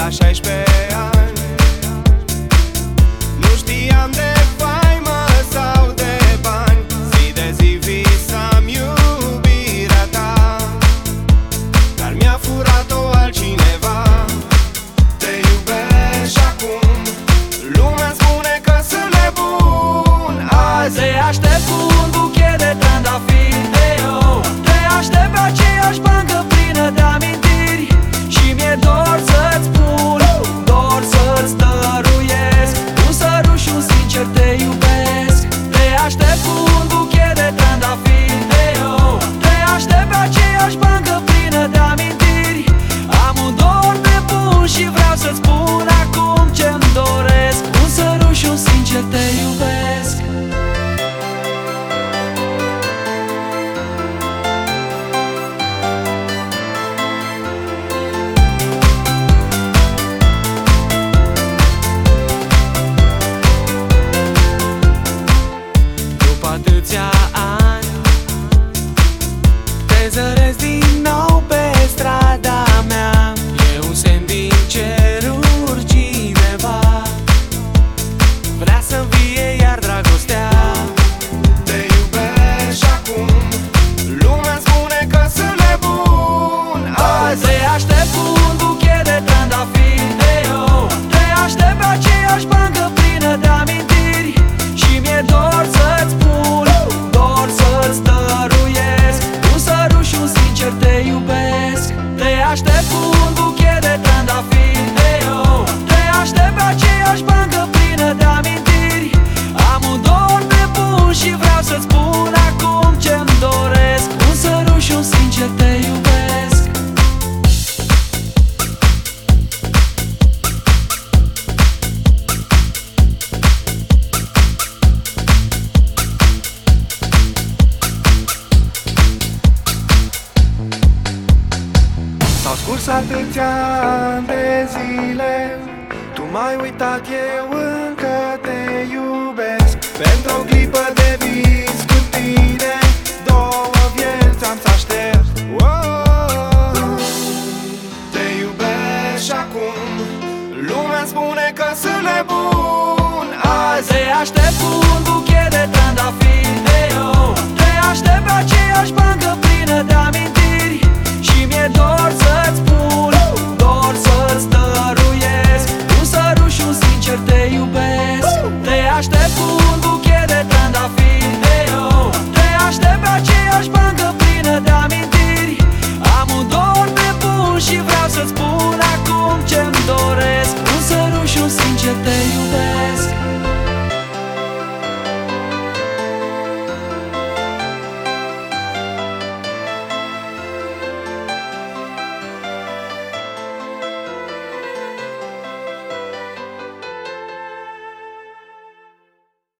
la 16 ani. Nu știam de faimă sau de bani, zi de zi visam iubirea ta, dar mi-a furat-o altcineva. Te iubesc și acum lumea spune că sunt nebun. Azi te aștept cu un buchet de trandafiri, te aștept pe aceeași bancă plină de amintiri și mi-e dor să-ți spun, dor să-ți dăruiesc un sărut și un sincer te iubesc. Te aștept cu un buchet de trandafiri, te aștept pe aceeași bancă plină de amintiri. Am un dor nebun și vreau să-ți spun acum ce-mi doresc, un sărut și un sincer te iubesc. atâția ani te zăresc din nou pe strada mea. E un semn din ceruri, cineva vrea să învie iar dragostea. Te iubesc și acum lumea spune că sunt nebun. Azi te aștept cu un buchet de trandafiri, te aștept pe aceeași bancă plină de amintiri și mi-e dor să-ți spun, dor să-ți dăruiesc un sărut și un sincer te iubesc. Te aștept cu un buchet de trandafiri, te aștept pe aceeași bancă plină de amintiri. Am un dor nebun și vreau să-ți spun acum ce-mi doresc, un sărut și un sincer te iubesc. S-au scurs atâția ani de zile, tu m-ai uitat, eu încă te iubesc. Pentru o clipă de vis cu tine, două vieți am să aștept. Te iubesc și acum lumea spune că sunt nebun. Azi te aștept cu un buchet de trandafiri, te aștept pe aceeași bancă plină de amintiri